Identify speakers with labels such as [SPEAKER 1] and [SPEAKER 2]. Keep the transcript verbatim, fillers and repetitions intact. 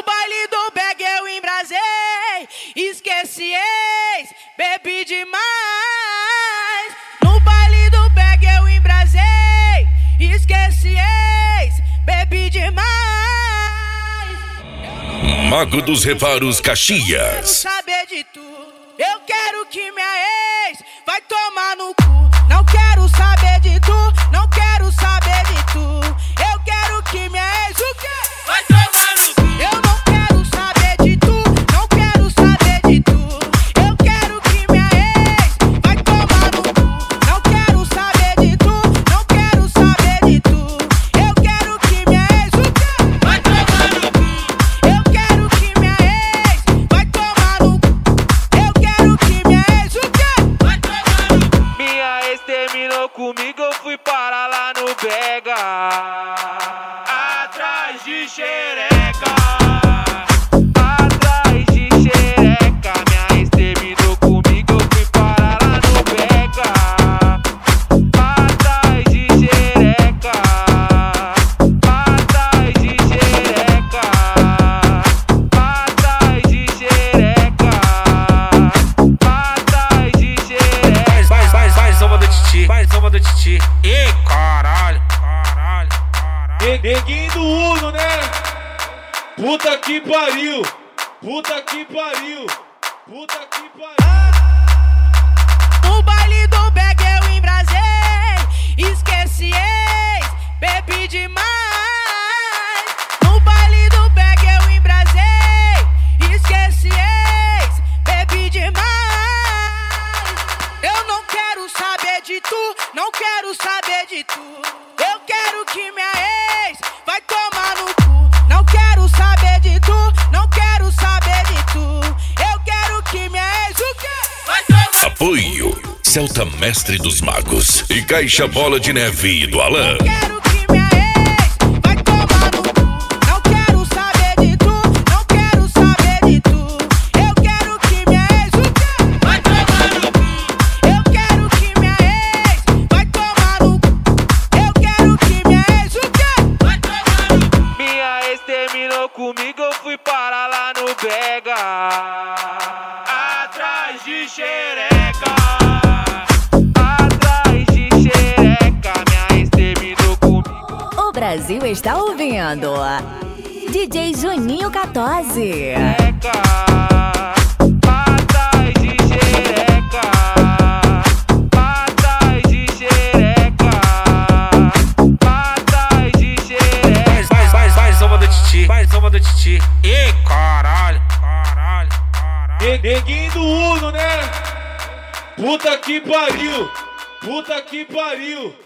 [SPEAKER 1] baile do bag eu embrasei, esqueci ex, bebi demais. No baile do bag eu embrasei, esqueci ex, bebi demais.
[SPEAKER 2] Mago dos Reparos Caxias.
[SPEAKER 1] Eu quero saber de tu, eu quero que minha ex vai tomar no cu. Não quero saber de tu, não quero saber de tu. Eu quero que minha ex o quê? Vai tomar no cu. Eu não quero saber de tu, não quero saber de tu. Eu quero que minha ex vai tomar no cu. Não quero saber de tu, não quero saber de tu. Eu quero que minha ex o quê? Vai tomar no cu. Eu quero que minha ex vai tomar no cu. Eu quero que minha ex o quê? Vai tomar no cu.
[SPEAKER 3] Minha ex terminou comigo, eu fui parar lá no Bega, atrás de xereca, atrás de xereca. Minha ex terminou comigo, eu fui parar lá no Bega, atrás de xereca, atrás de xereca, atrás de xereca, atrás de xereca.
[SPEAKER 4] Faz, faz, faz uma do titi, faz uma do titi. Ih, caralho, caralho, caralho.
[SPEAKER 5] Neguinho do Uno, né? Puta que pariu, puta que pariu, puta que pariu.
[SPEAKER 1] No baile do bag eu embrasei, esqueci ex, bebi demais. No baile do bag eu embrasei, esqueci ex, bebi demais. Eu não quero saber de tu, não quero saber de tu. Eu quero que minha ex vai tomar no cu. Não quero saber de tu, não quero saber de tu. Eu quero que minha ex o quê? Vai tomar no cu.
[SPEAKER 2] Apoio Celta Mestre dos Magos e Caixa Bola de Neve do Alan.
[SPEAKER 1] Quero que minha ex vai tomar no cu. Não quero saber de tu, não quero saber de tu. Eu quero que minha ex o quê? Vai tomar no cu. Eu quero que minha ex vai tomar no cu. Eu quero que minha ex o quê? Vai tomar no cu.
[SPEAKER 3] Minha ex terminou comigo, eu fui parar lá no Bega, atrás de xereca, atrás de xereca. Minha ex terminou comigo.
[SPEAKER 6] O Brasil está ouvindo D J Juninho quatorze.
[SPEAKER 3] Xereca, atrás de xereca, atrás de xereca, atrás de xereca.
[SPEAKER 4] Faz, faz, faz, faz uma do titi, faz uma do titi. Ih, caralho, caralho, caralho.
[SPEAKER 5] Neguinho do Uno, né? Puta que pariu, puta que pariu.